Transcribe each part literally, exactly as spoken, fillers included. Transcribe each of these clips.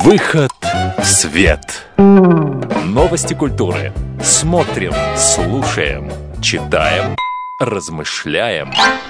Выход в свет. Новости культуры. Смотрим, слушаем, читаем, размышляем.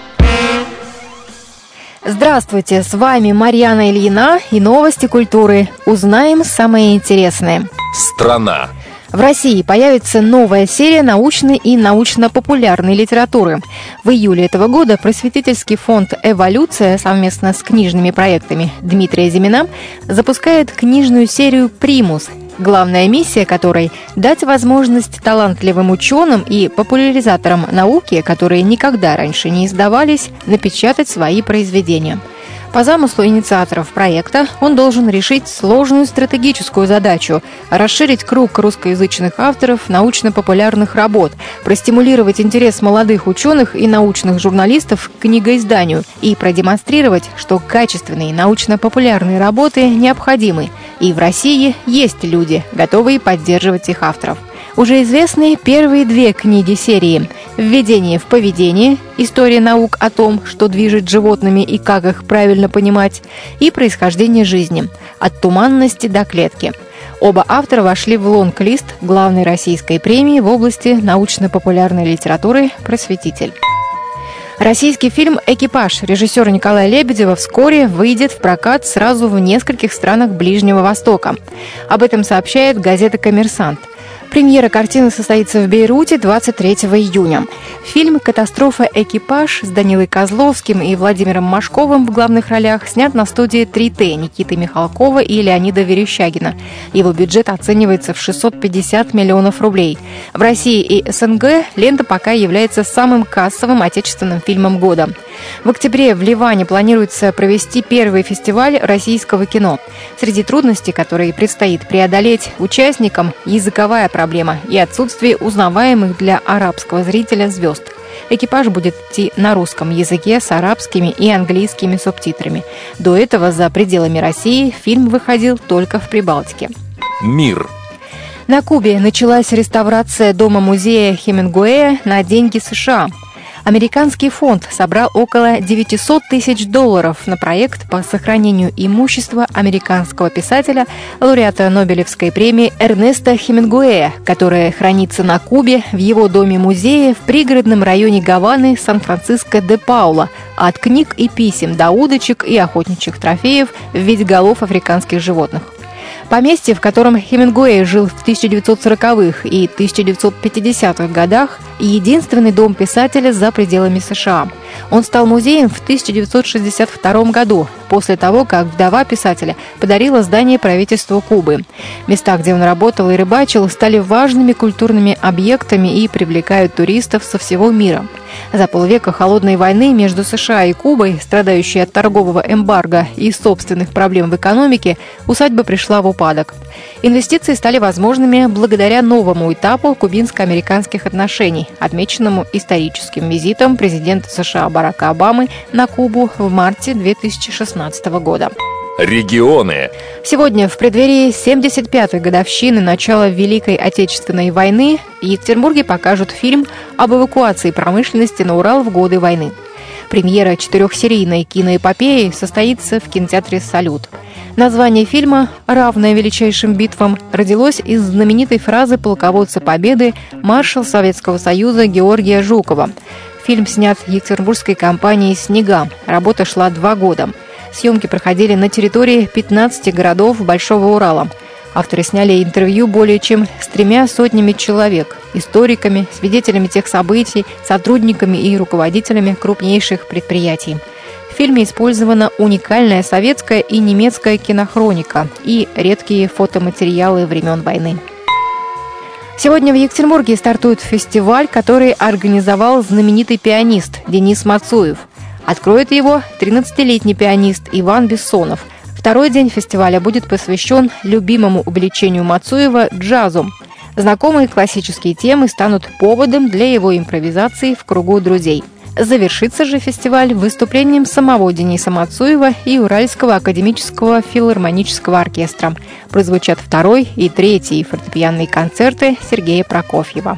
Здравствуйте, с вами Марьяна Ильина и новости культуры. Узнаем самое интересное. Страна. В России появится новая серия научной и научно-популярной литературы. В июле этого года просветительский фонд «Эволюция» совместно с книжными проектами Дмитрия Зимина запускает книжную серию «Примус», главная миссия которой – дать возможность талантливым ученым и популяризаторам науки, которые никогда раньше не издавались, напечатать свои произведения. По замыслу инициаторов проекта он должен решить сложную стратегическую задачу – расширить круг русскоязычных авторов научно-популярных работ, простимулировать интерес молодых ученых и научных журналистов к книгоизданию и продемонстрировать, что качественные научно-популярные работы необходимы, и в России есть люди, готовые поддерживать их авторов. Уже известны первые две книги серии «Введение в поведение. История наук о том, что движет животными и как их правильно понимать», и «Происхождение жизни. От туманности до клетки». Оба автора вошли в лонг-лист главной российской премии в области научно-популярной литературы «Просветитель». Российский фильм «Экипаж» режиссера Николая Лебедева вскоре выйдет в прокат сразу в нескольких странах Ближнего Востока. Об этом сообщает газета «Коммерсант». Премьера картины состоится в Бейруте двадцать третьего июня. Фильм «Катастрофа. Экипаж» с Данилой Козловским и Владимиром Машковым в главных ролях снят на студии три тэ Никиты Михалкова и Леонида Верещагина. Его бюджет оценивается в шестьсот пятьдесят миллионов рублей. В России и эс эн гэ лента пока является самым кассовым отечественным фильмом года. В октябре в Ливане планируется провести первый фестиваль российского кино. Среди трудностей, которые предстоит преодолеть участникам, языковая проблема и отсутствие узнаваемых для арабского зрителя звезд. «Экипаж» будет идти на русском языке с арабскими и английскими субтитрами. До этого за пределами России фильм выходил только в Прибалтике. Мир. На Кубе началась реставрация дома-музея Хемингуэя на деньги США. Американский фонд собрал около девятьсот тысяч долларов на проект по сохранению имущества американского писателя, лауреата Нобелевской премии Эрнеста Хемингуэя, которое хранится на Кубе в его доме-музее в пригородном районе Гаваны Сан-Франциско-де-Паула, от книг и писем до удочек и охотничьих трофеев в виде голов африканских животных. Поместье, в котором Хемингуэй жил в тысяча девятьсот сороковых и тысяча девятьсот пятидесятых годах, единственный дом писателя за пределами США. Он стал музеем в тысяча девятьсот шестьдесят втором году, после того, как вдова писателя подарила здание правительству Кубы. Места, где он работал и рыбачил, стали важными культурными объектами и привлекают туристов со всего мира. За полвека холодной войны между США и Кубой, страдающей от торгового эмбарго и собственных проблем в экономике, усадьба пришла в упадок. Инвестиции стали возможными благодаря новому этапу кубинско-американских отношений, отмеченному историческим визитом президента США Барака Обамы на Кубу в марте две тысячи шестнадцатого года. Регионы. Сегодня, в преддверии семьдесят пятой годовщины начала Великой Отечественной войны, в Екатеринбурге покажут фильм об эвакуации промышленности на Урал в годы войны. Премьера четырехсерийной киноэпопеи состоится в кинотеатре «Салют». Название фильма, равное величайшим битвам, родилось из знаменитой фразы полководца Победы маршала Советского Союза Георгия Жукова. Фильм снят екатеринбургской компанией «Снега». Работа шла два года. Съемки проходили на территории пятнадцати городов Большого Урала. Авторы сняли интервью более чем с тремя сотнями человек, историками, свидетелями тех событий, сотрудниками и руководителями крупнейших предприятий. В фильме использована уникальная советская и немецкая кинохроника и редкие фотоматериалы времен войны. Сегодня в Екатеринбурге стартует фестиваль, который организовал знаменитый пианист Денис Мацуев. Откроет его тринадцатилетний пианист Иван Бессонов. Второй день фестиваля будет посвящен любимому увлечению Мацуева – джазу. Знакомые классические темы станут поводом для его импровизации в кругу друзей. Завершится же фестиваль выступлением самого Дениса Мацуева и Уральского академического филармонического оркестра. Прозвучат второй и третий фортепианные концерты Сергея Прокофьева.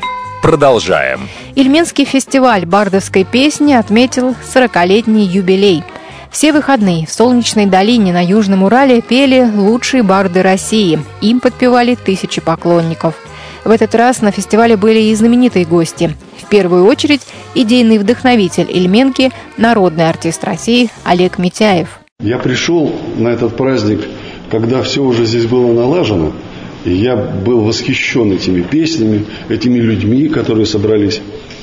Продолжаем. Ильменский фестиваль бардовской песни отметил сорокалетний юбилей. Все выходные в солнечной долине на Южном Урале пели лучшие барды России. Им подпевали тысячи поклонников. В этот раз на фестивале были и знаменитые гости. В первую очередь идейный вдохновитель Ильменки, народный артист России Олег Митяев. Я пришел на этот праздник, когда все уже здесь было налажено. И я был восхищен этими песнями, этими людьми, которые собрались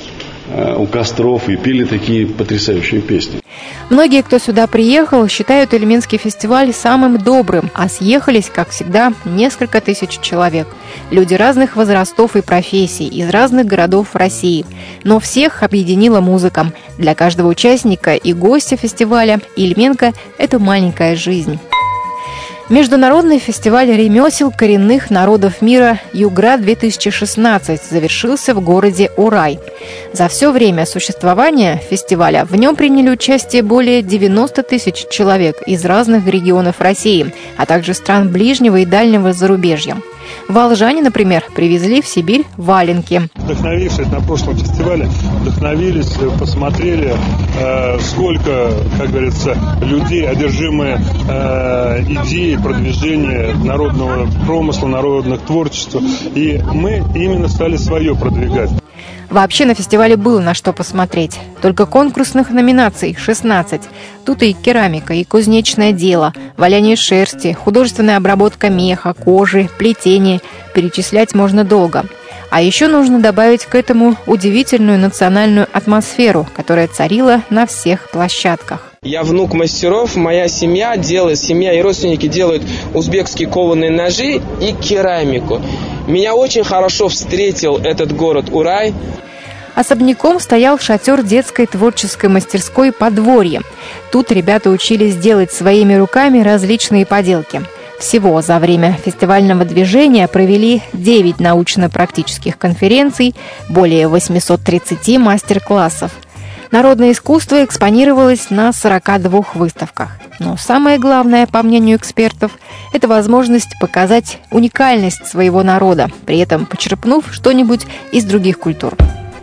у костров и пели такие потрясающие песни. Многие, кто сюда приехал, считают Ильменский фестиваль самым добрым, а съехались, как всегда, несколько тысяч человек. Люди разных возрастов и профессий, из разных городов России. Но всех объединила музыка. Для каждого участника и гостя фестиваля Ильменка – это маленькая жизнь. Международный фестиваль ремесел коренных народов мира «Югра-две тысячи шестнадцать» завершился в городе Урай. За все время существования фестиваля в нем приняли участие более девяноста тысяч человек из разных регионов России, а также стран ближнего и дальнего зарубежья. Волжане, например, привезли в Сибирь валенки. Вдохновившись на прошлом фестивале, вдохновились, посмотрели, э, сколько, как говорится, людей, одержимые э, идеей продвижения народного промысла, народных творчеств. И мы именно стали свое продвигать. Вообще на фестивале было на что посмотреть. Только конкурсных номинаций шестнадцать. Тут и керамика, и кузнечное дело, валяние шерсти, художественная обработка меха, кожи, плетение. Перечислять можно долго. А еще нужно добавить к этому удивительную национальную атмосферу, которая царила на всех площадках. Я внук мастеров, моя семья делает, семья и родственники делают узбекские кованые ножи и керамику. Меня очень хорошо встретил этот город Урай. Особняком стоял шатер детской творческой мастерской «Подворье». Тут ребята учились делать своими руками различные поделки. Всего за время фестивального движения провели девять научно-практических конференций, более восемьсот тридцать мастер-классов. Народное искусство экспонировалось на сорока двух выставках. Но самое главное, по мнению экспертов, это возможность показать уникальность своего народа, при этом почерпнув что-нибудь из других культур.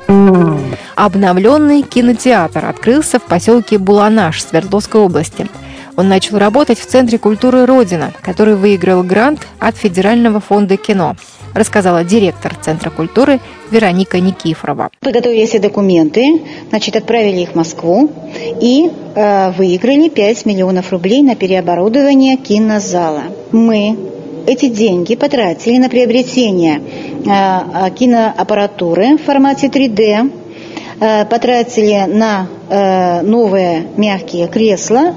Обновленный кинотеатр открылся в поселке Буланаш Свердловской области. Он начал работать в Центре культуры «Родина», который выиграл грант от Федерального фонда кино, рассказала директор Центра культуры Вероника Никифорова. Подготовили все документы, значит, отправили их в Москву и э, выиграли пять миллионов рублей на переоборудование кинозала. Мы эти деньги потратили на приобретение э, киноаппаратуры в формате три дэ, э, потратили на э, новые мягкие кресла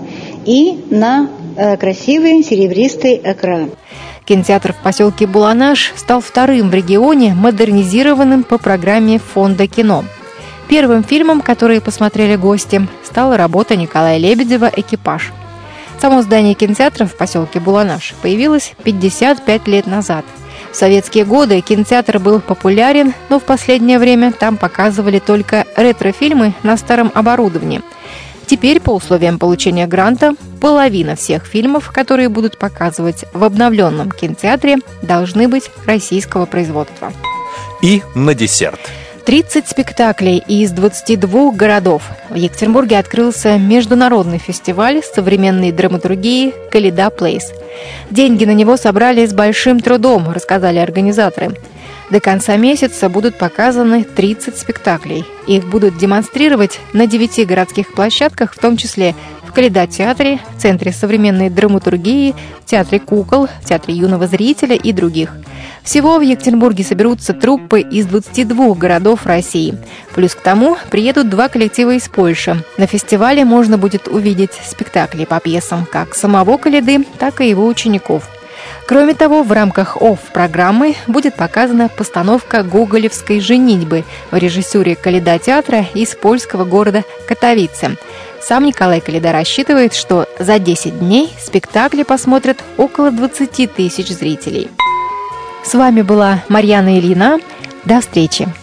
и на э, красивый серебристый экран. Кинотеатр в поселке Буланаш стал вторым в регионе модернизированным по программе Фонда кино. Первым фильмом, который посмотрели гости, стала работа Николая Лебедева «Экипаж». Само здание кинотеатра в поселке Буланаш появилось пятьдесят пять лет назад. В советские годы кинотеатр был популярен, но в последнее время там показывали только ретро-фильмы на старом оборудовании. Теперь, по условиям получения гранта, половина всех фильмов, которые будут показывать в обновленном кинотеатре, должны быть российского производства. И на десерт. тридцать спектаклей из двадцати двух городов. В Екатеринбурге открылся международный фестиваль современной драматургии «Калейда Плейс». Деньги на него собрали с большим трудом, рассказали организаторы. До конца месяца будут показаны тридцать спектаклей. Их будут демонстрировать на девяти городских площадках, в том числе в Калейда-театре, в Центре современной драматургии, в Театре кукол, в Театре юного зрителя и других. Всего в Екатеринбурге соберутся труппы из двадцати двух городов России. Плюс к тому приедут два коллектива из Польши. На фестивале можно будет увидеть спектакли по пьесам как самого Калейды, так и его учеников. Кроме того, в рамках ОФФ-программы будет показана постановка гоголевской «Женитьбы» в режиссуре Калейда-театра из польского города Катовице. Сам Николай Калейда рассчитывает, что за десять дней спектакли посмотрят около двадцати тысяч зрителей. С вами была Марьяна Ильина. До встречи!